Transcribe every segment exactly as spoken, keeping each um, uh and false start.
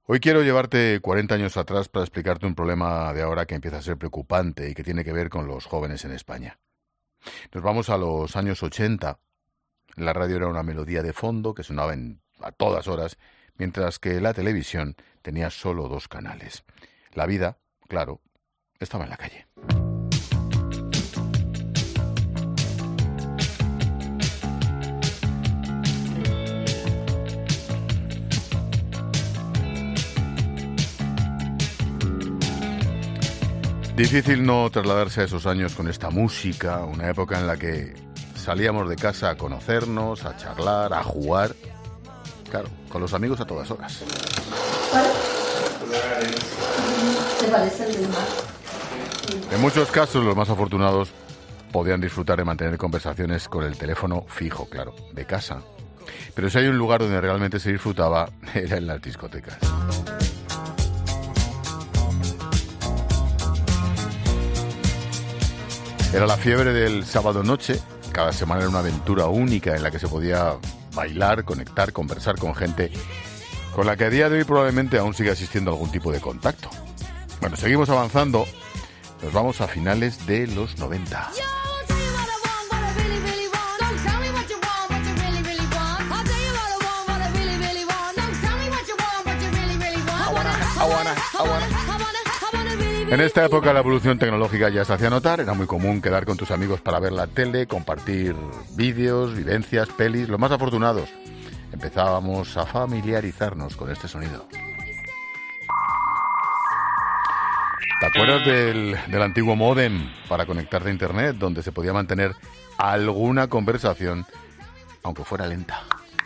Hoy quiero llevarte cuarenta años atrás para explicarte un problema de ahora que empieza a ser preocupante y que tiene que ver con los jóvenes en España. Nos vamos a los años ochenta. La radio era una melodía de fondo que sonaba en, a todas horas, mientras que la televisión tenía solo dos canales. La vida, claro, estaba en la calle. Difícil no trasladarse a esos años con esta música, una época en la que salíamos de casa a conocernos, a charlar, a jugar. Claro, con los amigos a todas horas. ¿Te parece el mar? En muchos casos, los más afortunados podían disfrutar de mantener conversaciones con el teléfono fijo, claro, de casa. Pero si hay un lugar donde realmente se disfrutaba, era en las discotecas. Era la fiebre del sábado noche. Cada semana era una aventura única en la que se podía bailar, conectar, conversar con gente con la que a día de hoy probablemente aún sigue existiendo algún tipo de contacto. Bueno, seguimos avanzando. Nos vamos a finales de los noventa. En esta época la evolución tecnológica ya se hacía notar. Era muy común quedar con tus amigos para ver la tele, compartir vídeos, vivencias, pelis. Los más afortunados empezábamos a familiarizarnos con este sonido. ¿Te acuerdas del, del antiguo módem para conectarte a internet, donde se podía mantener alguna conversación, aunque fuera lenta?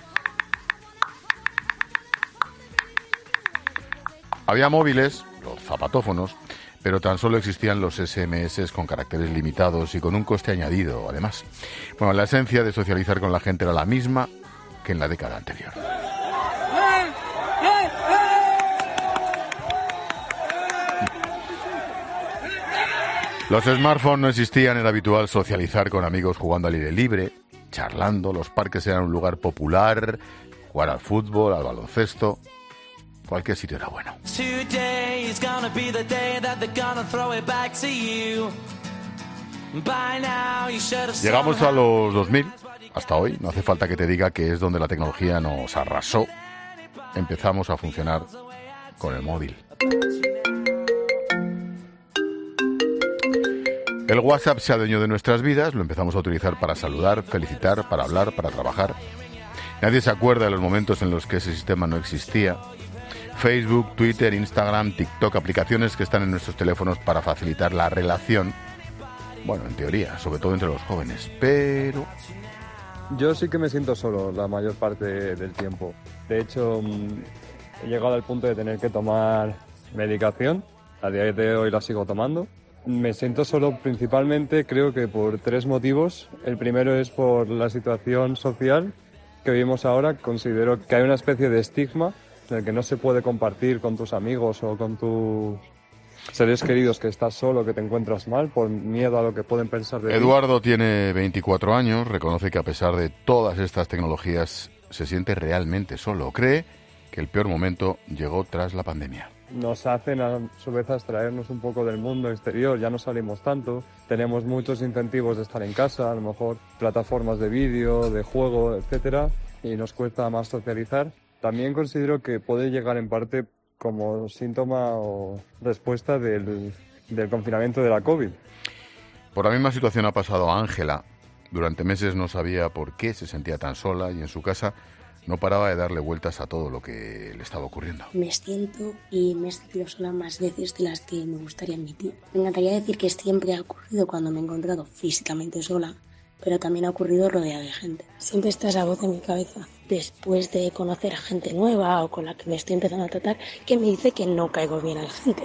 Había móviles, los zapatófonos, pero tan solo existían los ese eme ese con caracteres limitados y con un coste añadido, además. Bueno, la esencia de socializar con la gente era la misma que en la década anterior. Los smartphones no existían, era habitual socializar con amigos jugando al aire libre, charlando, los parques eran un lugar popular, jugar al fútbol, al baloncesto. Cualquier sitio era bueno. Llegamos a los dos mil, hasta hoy, no hace falta que te diga que es donde la tecnología nos arrasó. Empezamos a funcionar con el móvil. El WhatsApp se adueñó de nuestras vidas, lo empezamos a utilizar para saludar, felicitar, para hablar, para trabajar. Nadie se acuerda de los momentos en los que ese sistema no existía. Facebook, Twitter, Instagram, TikTok, aplicaciones que están en nuestros teléfonos para facilitar la relación. Bueno, en teoría, sobre todo entre los jóvenes, pero... Yo sí que me siento solo la mayor parte del tiempo. De hecho, he llegado al punto de tener que tomar medicación. A día de hoy la sigo tomando. Me siento solo principalmente, creo que por tres motivos. El primero es por la situación social que vivimos ahora. Considero que hay una especie de estigma en el que no se puede compartir con tus amigos o con tus seres queridos que estás solo, que te encuentras mal, por miedo a lo que pueden pensar de ti. Eduardo tiene veinticuatro años, reconoce que a pesar de todas estas tecnologías se siente realmente solo. Cree que el peor momento llegó tras la pandemia. Nos hacen a su vez abstraernos un poco del mundo exterior, ya no salimos tanto, tenemos muchos incentivos de estar en casa, a lo mejor plataformas de vídeo, de juego, etcétera, y nos cuesta más socializar. También considero que puede llegar en parte como síntoma o respuesta del, del confinamiento de la COVID. Por la misma situación ha pasado a Ángela. Durante meses no sabía por qué se sentía tan sola y en su casa no paraba de darle vueltas a todo lo que le estaba ocurriendo. Me siento y me he sentido sola más veces de las que me gustaría admitir. Me encantaría decir que siempre ha ocurrido cuando me he encontrado físicamente sola, pero también ha ocurrido rodeada de gente. Siempre está esa voz en mi cabeza, después de conocer a gente nueva o con la que me estoy empezando a tratar, que me dice que no caigo bien a la gente.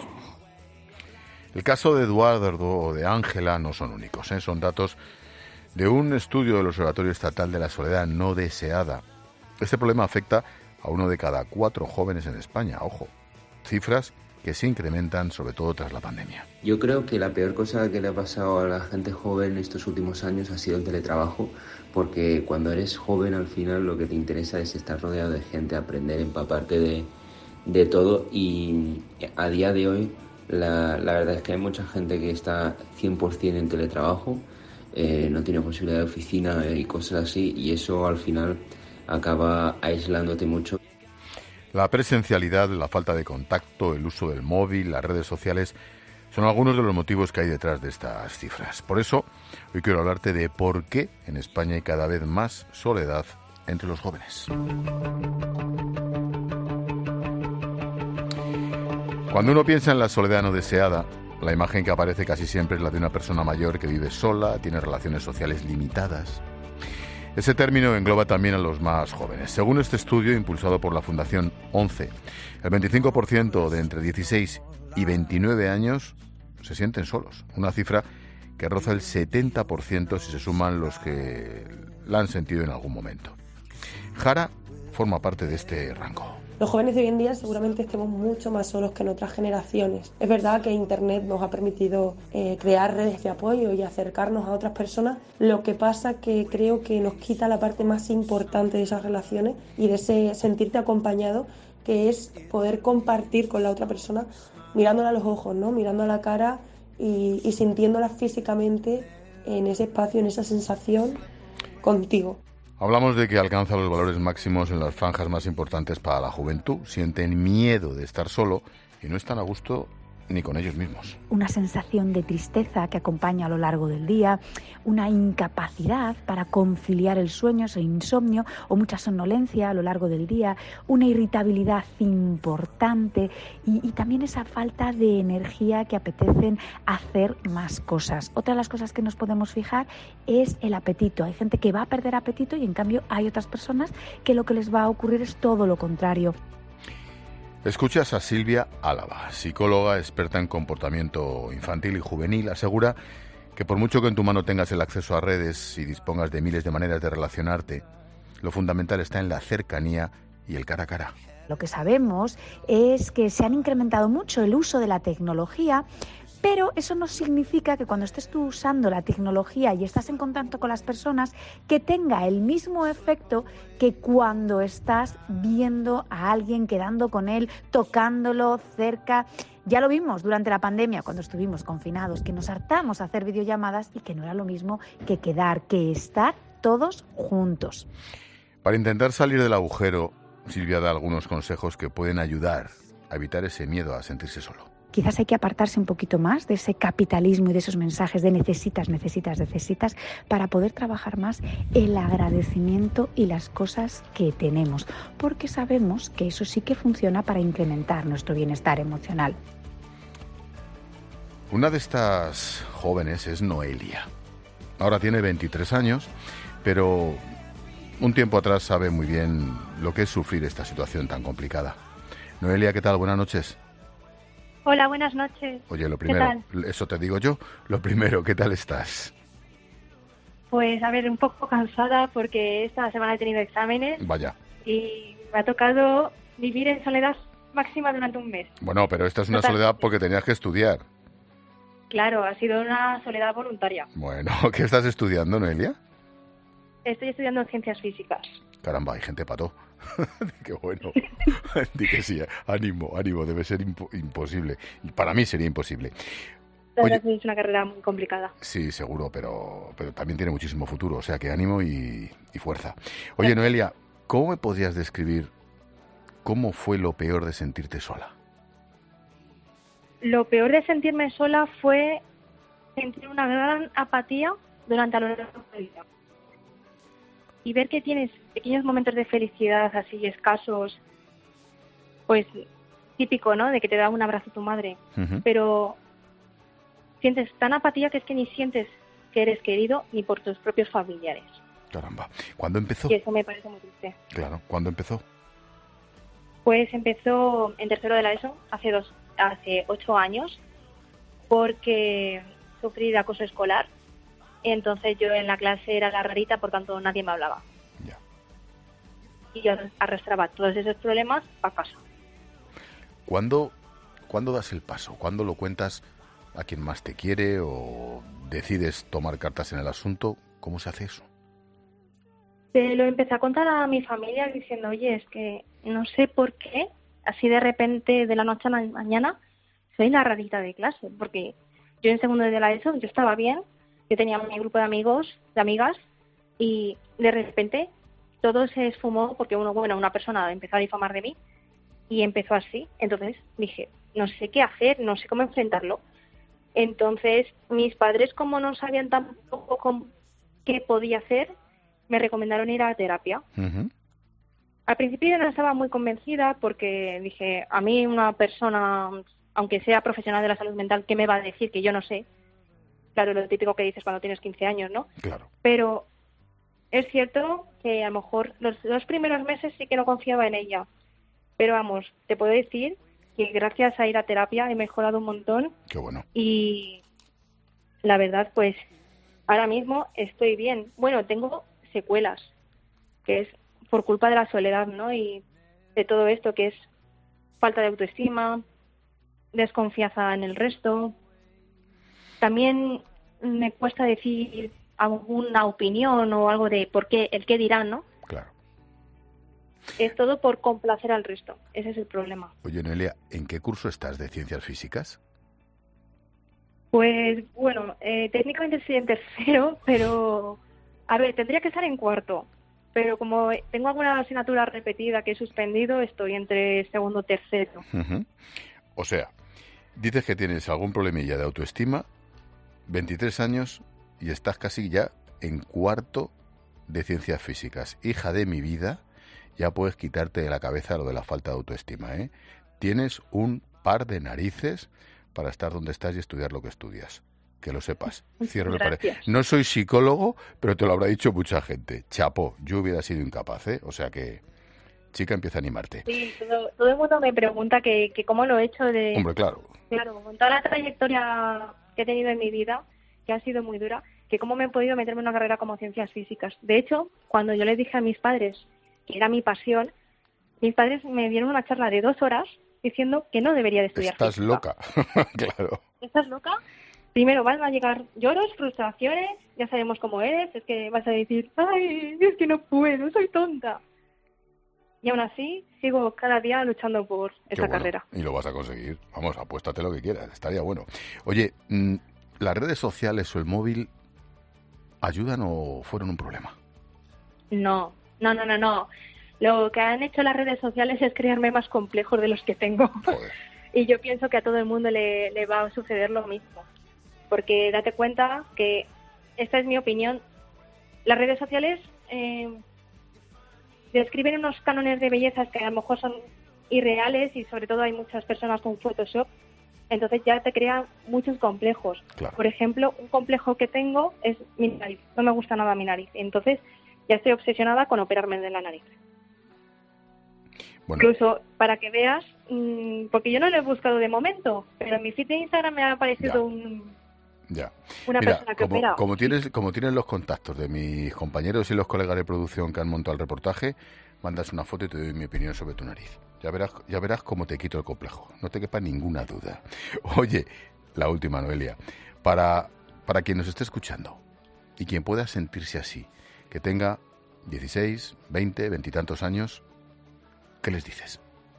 El caso de Eduardo o de Ángela no son únicos, ¿eh? Son datos de un estudio del Observatorio Estatal de la Soledad No Deseada. Este problema afecta a uno de cada cuatro jóvenes en España, ojo, cifras que se incrementan sobre todo tras la pandemia. Yo creo que la peor cosa que le ha pasado a la gente joven estos últimos años ha sido el teletrabajo, porque cuando eres joven al final lo que te interesa es estar rodeado de gente, aprender, empaparte de, de todo, y a día de hoy la, la verdad es que hay mucha gente que está cien por ciento en teletrabajo, eh, no tiene posibilidad de oficina y cosas así, y eso al final acaba aislándote mucho. La presencialidad, la falta de contacto, el uso del móvil, las redes sociales, son algunos de los motivos que hay detrás de estas cifras. Por eso, hoy quiero hablarte de por qué en España hay cada vez más soledad entre los jóvenes. Cuando uno piensa en la soledad no deseada, la imagen que aparece casi siempre es la de una persona mayor que vive sola, tiene relaciones sociales limitadas. Ese término engloba también a los más jóvenes. Según este estudio impulsado por la Fundación ONCE, el veinticinco por ciento de entre dieciséis y veintinueve años se sienten solos, una cifra que roza el setenta por ciento si se suman los que la han sentido en algún momento. Jara forma parte de este rango. Los jóvenes de hoy en día seguramente estemos mucho más solos que en otras generaciones. Es verdad que Internet nos ha permitido eh, crear redes de apoyo y acercarnos a otras personas. Lo que pasa que creo que nos quita la parte más importante de esas relaciones y de ese sentirte acompañado, que es poder compartir con la otra persona mirándola a los ojos, ¿no? Mirando a la cara y, y sintiéndola físicamente en ese espacio, en esa sensación contigo. Hablamos de que alcanza los valores máximos en las franjas más importantes para la juventud. Sienten miedo de estar solo y no están a gusto ni con ellos mismos. Una sensación de tristeza que acompaña a lo largo del día, una incapacidad para conciliar el sueño, ese insomnio o mucha somnolencia a lo largo del día, una irritabilidad importante y, y también esa falta de energía que apetecen hacer más cosas. Otra de las cosas que nos podemos fijar es el apetito. Hay gente que va a perder apetito y en cambio hay otras personas que lo que les va a ocurrir es todo lo contrario. Escuchas a Silvia Álava, psicóloga experta en comportamiento infantil y juvenil. Asegura que por mucho que en tu mano tengas el acceso a redes y dispongas de miles de maneras de relacionarte, lo fundamental está en la cercanía y el cara a cara. Lo que sabemos es que se han incrementado mucho el uso de la tecnología, pero eso no significa que cuando estés tú usando la tecnología y estás en contacto con las personas, que tenga el mismo efecto que cuando estás viendo a alguien, quedando con él, tocándolo cerca. Ya lo vimos durante la pandemia, cuando estuvimos confinados, que nos hartamos a hacer videollamadas y que no era lo mismo que quedar, que estar todos juntos. Para intentar salir del agujero, Silvia da algunos consejos que pueden ayudar a evitar ese miedo a sentirse solo. Quizás hay que apartarse un poquito más de ese capitalismo y de esos mensajes de necesitas, necesitas, necesitas, para poder trabajar más el agradecimiento y las cosas que tenemos, porque sabemos que eso sí que funciona para incrementar nuestro bienestar emocional. Una de estas jóvenes es Noelia. Ahora tiene veintitrés años, pero un tiempo atrás sabe muy bien lo que es sufrir esta situación tan complicada. Noelia, ¿qué tal? Buenas noches. Hola, buenas noches. Oye, lo primero, eso te digo yo, lo primero, ¿qué tal estás? Pues, a ver, un poco cansada porque esta semana he tenido exámenes. Vaya. Y me ha tocado vivir en soledad máxima durante un mes. Bueno, pero esta es una Total. soledad porque tenías que estudiar. Claro, ha sido una soledad voluntaria. Bueno, ¿qué estás estudiando, Noelia? Estoy estudiando ciencias físicas. Caramba, hay gente pato. Qué bueno. Di que sí, ánimo, ánimo, debe ser impo- imposible. Para mí sería imposible. Oye, es una carrera muy complicada. Sí, seguro, pero, pero también tiene muchísimo futuro, o sea que ánimo y, y fuerza. Oye, Noelia, ¿cómo me podrías describir cómo fue lo peor de sentirte sola? Lo peor de sentirme sola fue sentir una gran apatía durante a lo largo del día. Y ver que tienes pequeños momentos de felicidad así escasos, pues típico, ¿no? De que te da un abrazo tu madre. Uh-huh. Pero sientes tan apatía que es que ni sientes que eres querido ni por tus propios familiares. Caramba. ¿Cuándo empezó? Y eso me parece muy triste. Claro. ¿Cuándo empezó? Pues empezó en tercero de la ESO, hace dos, hace ocho años, porque sufrí de acoso escolar. Entonces yo en la clase era la rarita, por tanto nadie me hablaba. Ya. Y yo arrastraba todos esos problemas a casa. ¿Cuándo, ¿Cuándo das el paso? ¿Cuándo lo cuentas a quien más te quiere o decides tomar cartas en el asunto? ¿Cómo se hace eso? Se lo empecé a contar a mi familia diciendo, oye, es que no sé por qué, así de repente, de la noche a la mañana, soy la rarita de clase, porque yo en segundo de la ESO, yo estaba bien, yo tenía mi grupo de amigos, de amigas, y de repente todo se esfumó porque uno, bueno, una persona empezó a difamar de mí y empezó así. Entonces dije, no sé qué hacer, no sé cómo enfrentarlo. Entonces mis padres, como no sabían tampoco cómo, qué podía hacer, me recomendaron ir a terapia. Uh-huh. Al principio yo no estaba muy convencida porque dije, a mí una persona, aunque sea profesional de la salud mental, ¿qué me va a decir que yo no sé? Claro, lo típico que dices cuando tienes quince años, ¿no? Claro. Pero es cierto que a lo mejor los dos primeros meses sí que no confiaba en ella. Pero vamos, te puedo decir que gracias a ir a terapia he mejorado un montón. Qué bueno. Y la verdad, pues ahora mismo estoy bien. Bueno, tengo secuelas, que es por culpa de la soledad, ¿no? Y de todo esto, que es falta de autoestima, desconfianza en el resto. También me cuesta decir alguna opinión o algo de por qué, el qué dirán, ¿no? Claro. Es todo por complacer al resto. Ese es el problema. Oye, Noelia, ¿en qué curso estás de ciencias físicas? Pues, bueno, eh, técnicamente estoy en tercero, pero... A ver, tendría que estar en cuarto. Pero como tengo alguna asignatura repetida que he suspendido, estoy entre segundo y tercero. Uh-huh. O sea, dices que tienes algún problemilla de autoestima, veintitrés años, y estás casi ya en cuarto de ciencias físicas. Hija de mi vida, ya puedes quitarte de la cabeza lo de la falta de autoestima, ¿eh? Tienes un par de narices para estar donde estás y estudiar lo que estudias. Que lo sepas. Cierro el paréntesis. No soy psicólogo, pero te lo habrá dicho mucha gente. Chapó, yo hubiera sido incapaz, ¿eh? O sea que, chica, empieza a animarte. Sí, todo, todo el mundo me pregunta que, que cómo lo he hecho de... Hombre, claro. Claro, con toda la trayectoria que he tenido en mi vida, que ha sido muy dura, que cómo me he podido meterme en una carrera como ciencias físicas. De hecho, cuando yo les dije a mis padres que era mi pasión, mis padres me dieron una charla de dos horas diciendo que no debería de estudiar Estás física. loca, claro. ¿Estás loca? Primero van a llegar lloros, frustraciones, ya sabemos cómo eres, es que vas a decir, ay, es que no puedo, soy tonta. Y aún así, sigo cada día luchando por esa bueno. carrera. Y lo vas a conseguir. Vamos, apuéstate lo que quieras, estaría bueno. Oye, ¿las redes sociales o el móvil ayudan o fueron un problema? No, no, no, no, no. Lo que han hecho las redes sociales es crearme más complejos de los que tengo. Joder. Y yo pienso que a todo el mundo le, le va a suceder lo mismo. Porque date cuenta que, esta es mi opinión, las redes sociales eh, describen unos cánones de belleza que a lo mejor son irreales y sobre todo hay muchas personas con Photoshop, entonces ya te crea muchos complejos. Claro. Por ejemplo, un complejo que tengo es mi nariz, no me gusta nada mi nariz, entonces ya estoy obsesionada con operarme de la nariz. Bueno. Incluso para que veas, mmm, porque yo no lo he buscado de momento, pero en mi feed de Instagram me ha aparecido ya. un... Ya. Una Mira, persona que como, opera. como tienes como tienes los contactos de mis compañeros y los colegas de producción que han montado el reportaje, mandas una foto y te doy mi opinión sobre tu nariz. Ya verás, ya verás cómo te quito el complejo. No te quepa ninguna duda. Oye, la última, Noelia. Para, para quien nos esté escuchando y quien pueda sentirse así, que tenga dieciséis, veinte, veinte y tantos años, ¿qué les dices?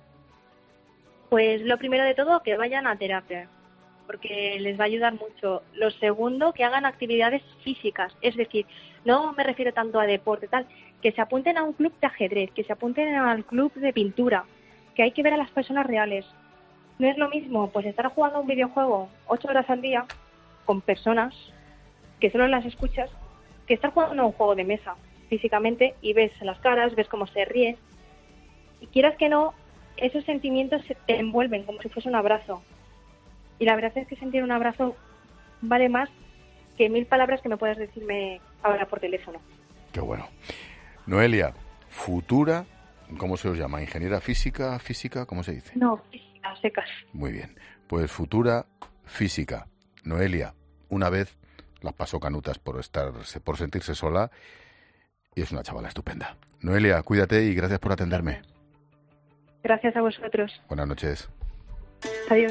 Pues lo primero de todo, que vayan a terapia, porque les va a ayudar mucho. Lo segundo, que hagan actividades físicas, es decir, no me refiero tanto a deporte, tal, que se apunten a un club de ajedrez, que se apunten al club de pintura, que hay que ver a las personas reales. No es lo mismo, pues estar jugando a un videojuego ocho horas al día con personas que solo las escuchas, que estar jugando a un juego de mesa físicamente y ves las caras, ves cómo se ríen, y quieras que no, esos sentimientos se te envuelven como si fuese un abrazo. Y la verdad es que sentir un abrazo vale más que mil palabras que me puedas decirme ahora por teléfono. Qué bueno. Noelia, futura, ¿cómo se os llama? ¿Ingeniera física? ¿Física? ¿Cómo se dice? No, física, secas. Muy bien. Pues futura física. Noelia, una vez las pasó canutas por estar, por sentirse sola y es una chavala estupenda. Noelia, cuídate y gracias por atenderme. Gracias a vosotros. Buenas noches. Adiós.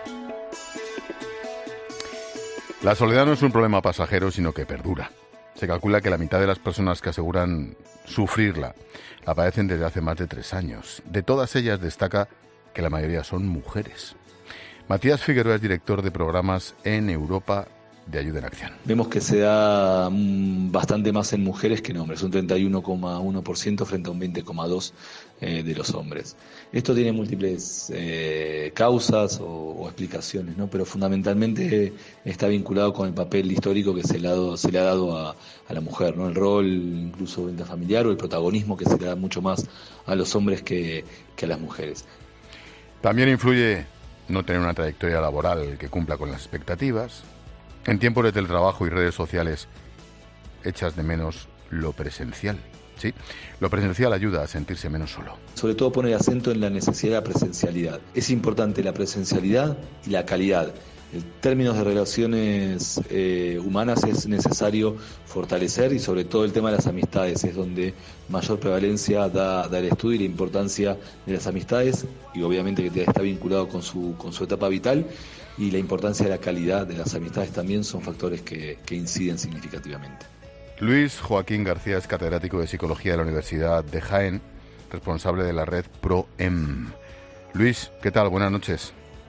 La soledad no es un problema pasajero, sino que perdura. Se calcula que la mitad de las personas que aseguran sufrirla la padecen desde hace más de tres años. De todas ellas destaca que la mayoría son mujeres. Matías Figueroa es director de programas en Europa de Ayuda en Acción. Vemos que se da mm, bastante más en mujeres que en hombres, un treinta y uno coma uno por ciento frente a un veinte coma dos por ciento eh, de los hombres. Esto tiene múltiples eh, causas o, o explicaciones, ¿no? Pero fundamentalmente está vinculado con el papel histórico que se le ha dado, se le ha dado a, a la mujer, ¿no? El rol incluso intrafamiliar o el protagonismo que se le da mucho más a los hombres que, que a las mujeres. También influye no tener una trayectoria laboral que cumpla con las expectativas. En tiempos de teletrabajo y redes sociales echas de menos lo presencial. Sí, lo presencial ayuda a sentirse menos solo. Sobre todo pone el acento en la necesidad de la presencialidad. Es importante la presencialidad y la calidad. En términos de relaciones eh, humanas es necesario fortalecer, y sobre todo el tema de las amistades es donde mayor prevalencia da, da el estudio y la importancia de las amistades, y obviamente que está vinculado con su, con su etapa vital, y la importancia de la calidad de las amistades también son factores que, que inciden significativamente. Luis Joaquín García es catedrático de Psicología de la Universidad de Jaén, responsable de la red ProEM. Luis, ¿qué tal? Buenas noches.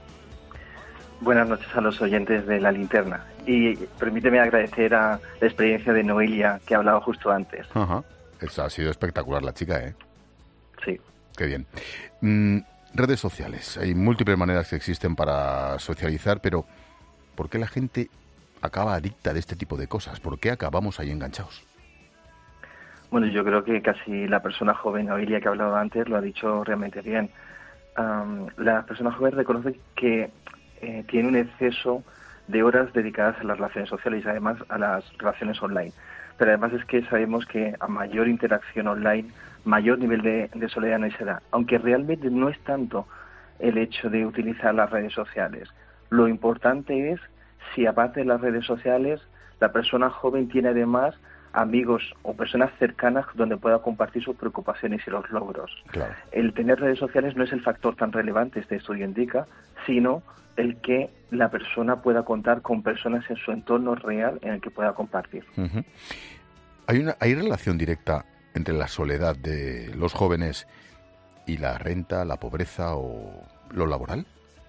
Buenas noches a los oyentes de La Linterna. Y permíteme agradecer a la experiencia de Noelia, que ha hablado justo antes. Ajá. Esa ha sido espectacular la chica, ¿eh? Sí. Qué bien. Mm, redes sociales. Hay múltiples maneras que existen para socializar, pero ¿por qué la gente acaba adicta de este tipo de cosas? ¿Por qué acabamos ahí enganchados? Bueno, yo creo que casi la persona joven, Noelia, que ha hablado antes, lo ha dicho realmente bien. Um, la persona joven reconoce que eh, tiene un exceso de horas dedicadas a las relaciones sociales y además a las relaciones online. Pero además es que sabemos que a mayor interacción online, mayor nivel de, de soledad no se da. Aunque realmente no es tanto el hecho de utilizar las redes sociales. Lo importante es si aparte de las redes sociales, la persona joven tiene además amigos o personas cercanas donde pueda compartir sus preocupaciones y los logros. Claro. El tener redes sociales no es el factor tan relevante, este estudio indica, sino el que la persona pueda contar con personas en su entorno real en el que pueda compartir. Uh-huh. ¿Hay una, hay relación directa entre la soledad de los jóvenes y la renta, la pobreza o lo laboral?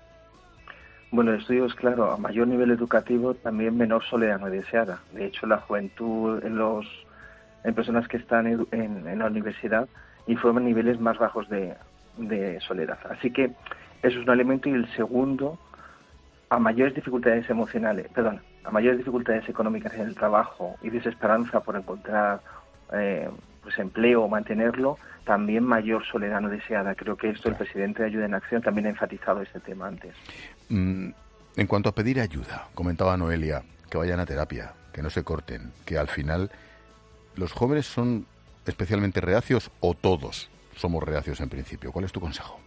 Bueno, el estudio es claro, a mayor nivel educativo también menor soledad no deseada. De hecho, la juventud en los en personas que están en, en, en la universidad informan niveles más bajos de, de soledad. Así que eso es un elemento. Y el segundo, a mayores dificultades emocionales, perdón, a mayores dificultades económicas en el trabajo y desesperanza por encontrar eh, pues empleo o mantenerlo, también mayor soledad no deseada. Creo que esto el presidente de Ayuda en Acción también ha enfatizado este tema antes. Mm, en cuanto a pedir ayuda, comentaba Noelia, que vayan a terapia, que no se corten, que al final los jóvenes son especialmente reacios o todos somos reacios en principio. ¿Cuál es tu consejo?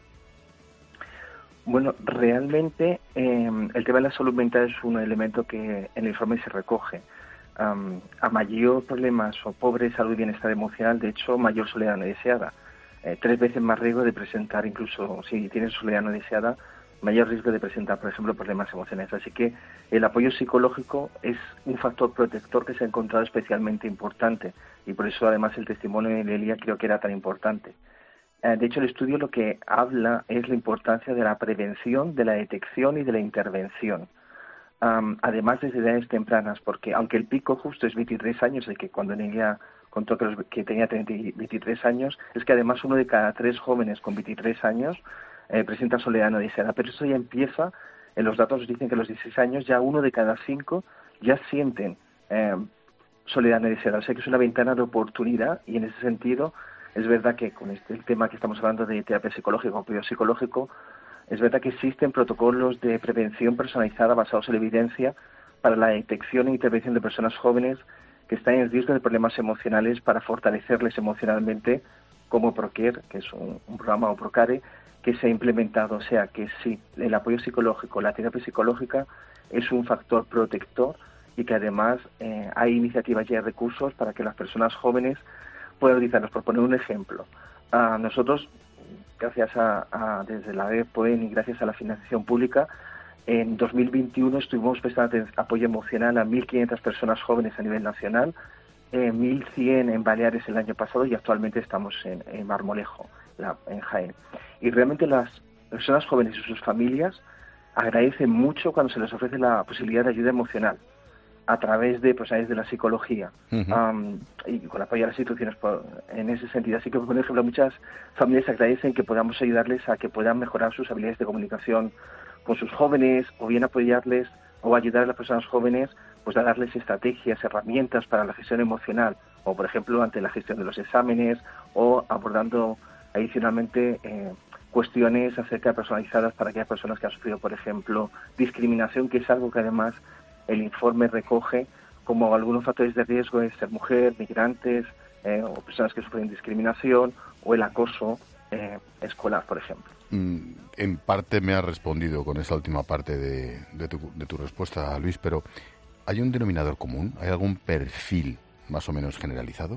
Bueno, realmente eh, el tema de la salud mental es un elemento que en el informe se recoge. Um, a mayor problemas o pobre salud y bienestar emocional, de hecho, mayor soledad no deseada. Eh, tres veces más riesgo de presentar, incluso si tienes soledad no deseada, mayor riesgo de presentar, por ejemplo, problemas emocionales. Así que el apoyo psicológico es un factor protector que se ha encontrado especialmente importante, y por eso además el testimonio de Elia creo que era tan importante. Eh, de hecho, el estudio lo que habla es la importancia de la prevención, de la detección y de la intervención. Um, además desde edades tempranas, porque aunque el pico justo es veintitrés años, de que cuando Nelia contó que, los, que tenía treinta, veintitrés años, es que además uno de cada tres jóvenes con veintitrés años eh, presenta soledad no deseada. Pero eso ya empieza, en los datos dicen que a los dieciséis años ya uno de cada cinco ya sienten eh, soledad no deseada. O sea que es una ventana de oportunidad, y en ese sentido es verdad que con este el tema que estamos hablando de terapia psicológica o apoyo psicológico, es verdad que existen protocolos de prevención personalizada basados en la evidencia para la detección e intervención de personas jóvenes que están en riesgo de problemas emocionales, para fortalecerles emocionalmente, como ProCare, que es un, un programa, o ProCare, que se ha implementado. O sea que sí, el apoyo psicológico, la terapia psicológica es un factor protector, y que además eh, hay iniciativas y hay recursos para que las personas jóvenes puedan utilizarlos. Por poner un ejemplo, a nosotros, gracias a, a desde la red ProEM y gracias a la financiación pública, en dos mil veintiuno estuvimos prestando apoyo emocional a mil quinientas personas jóvenes a nivel nacional, eh, mil cien en Baleares el año pasado, y actualmente estamos en, en Marmolejo, la, en Jaén. Y realmente las personas jóvenes y sus familias agradecen mucho cuando se les ofrece la posibilidad de ayuda emocional a través de profesionales de la psicología, uh-huh. um, y con apoyo a las instituciones por, en ese sentido. Así que, por ejemplo, muchas familias agradecen que podamos ayudarles a que puedan mejorar sus habilidades de comunicación con sus jóvenes, o bien apoyarles o ayudar a las personas jóvenes pues a darles estrategias, herramientas para la gestión emocional, o por ejemplo ante la gestión de los exámenes, o abordando adicionalmente eh, cuestiones acerca de personalizadas para aquellas personas que han sufrido, por ejemplo, discriminación, que es algo que además el informe recoge como algunos factores de riesgo de ser mujer, migrantes, eh, o personas que sufren discriminación, o el acoso eh, escolar, por ejemplo. En parte me has respondido con esa última parte de, de, tu, de tu respuesta, Luis, pero ¿hay un denominador común? ¿Hay algún perfil más o menos generalizado?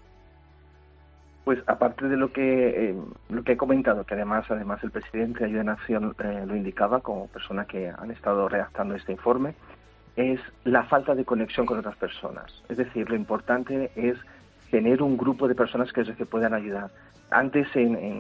Pues aparte de lo que eh, lo que he comentado, que además además el presidente de Ayuda Nación eh, lo indicaba como persona que han estado redactando este informe, es la falta de conexión con otras personas. Es decir, lo importante es tener un grupo de personas que, que puedan ayudar. Antes en, en,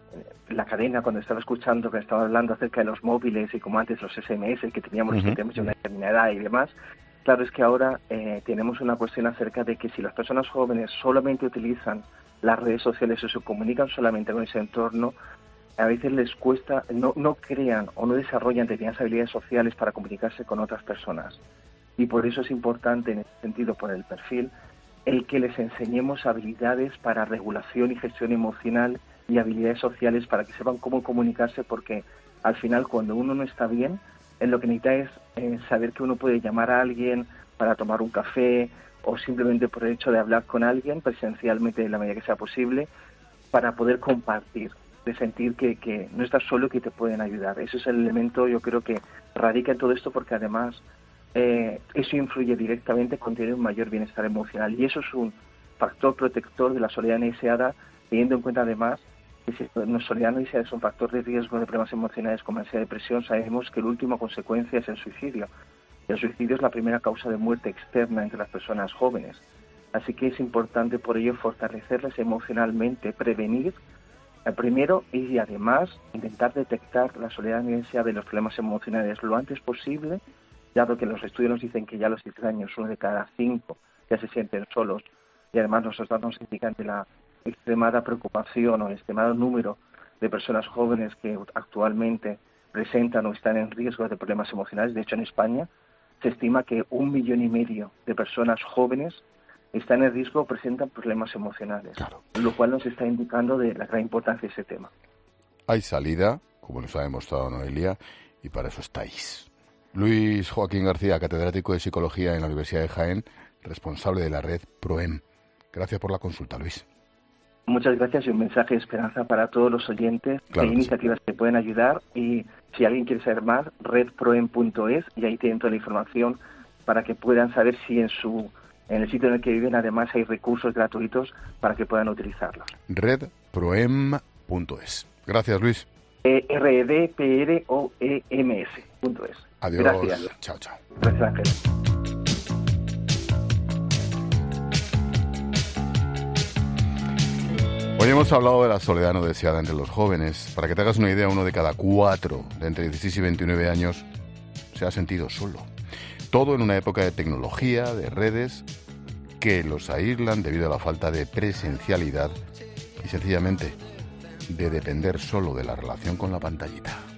en la cadena, cuando estaba escuchando, que estaba hablando acerca de los móviles y como antes los ese eme ese que teníamos, uh-huh. los que teníamos una determinada edad y demás, claro, es que ahora eh, tenemos una cuestión acerca de que si las personas jóvenes solamente utilizan las redes sociales o se comunican solamente con ese entorno, a veces les cuesta, no, no crean o no desarrollan determinadas habilidades sociales para comunicarse con otras personas. Y por eso es importante, en ese sentido, por el perfil, el que les enseñemos habilidades para regulación y gestión emocional y habilidades sociales para que sepan cómo comunicarse, porque al final cuando uno no está bien, en lo que necesita es eh, saber que uno puede llamar a alguien para tomar un café, o simplemente por el hecho de hablar con alguien presencialmente en la medida que sea posible, para poder compartir, de sentir que, que no estás solo y que te pueden ayudar. Ese es el elemento, yo creo, que radica en todo esto, porque además eh, eso influye directamente con tener un mayor bienestar emocional, y eso es un factor protector de la soledad no deseada, teniendo en cuenta además que si la soledad no deseada es un factor de riesgo de problemas emocionales como ansiedad y depresión, sabemos que la última consecuencia es el suicidio. El suicidio es la primera causa de muerte externa entre las personas jóvenes. Así que es importante por ello fortalecerles emocionalmente, prevenir eh, primero, y además intentar detectar la soledad no deseada de los problemas emocionales lo antes posible, dado que los estudios nos dicen que ya a los diez años uno de cada cinco ya se sienten solos, y además los datos nos indican de la extremada preocupación o el extremado número de personas jóvenes que actualmente presentan o están en riesgo de problemas emocionales. De hecho, en España se estima que un millón y medio de personas jóvenes están en riesgo o presentan problemas emocionales, claro. Lo cual nos está indicando de la gran importancia de ese tema. Hay salida, como nos ha demostrado Noelia, y para eso estáis. Luis Joaquín García, catedrático de Psicología en la Universidad de Jaén, responsable de la red PROEM. Gracias por la consulta, Luis. Muchas gracias, y un mensaje de esperanza para todos los oyentes. Claro, hay iniciativas sí. que pueden ayudar, y si alguien quiere saber más, red proem punto es, y ahí tienen toda la información para que puedan saber si en su en el sitio en el que viven además hay recursos gratuitos para que puedan utilizarlos. red proem punto es. Gracias, Luis. E R E D P R O E M S punto es. Adiós. Gracias. Chao, chao. Gracias, Ángel. Hoy hemos hablado de la soledad no deseada entre los jóvenes. Para que te hagas una idea, uno de cada cuatro de entre dieciséis y veintinueve años se ha sentido solo. Todo en una época de tecnología, de redes, que los aíslan debido a la falta de presencialidad y sencillamente de depender solo de la relación con la pantallita.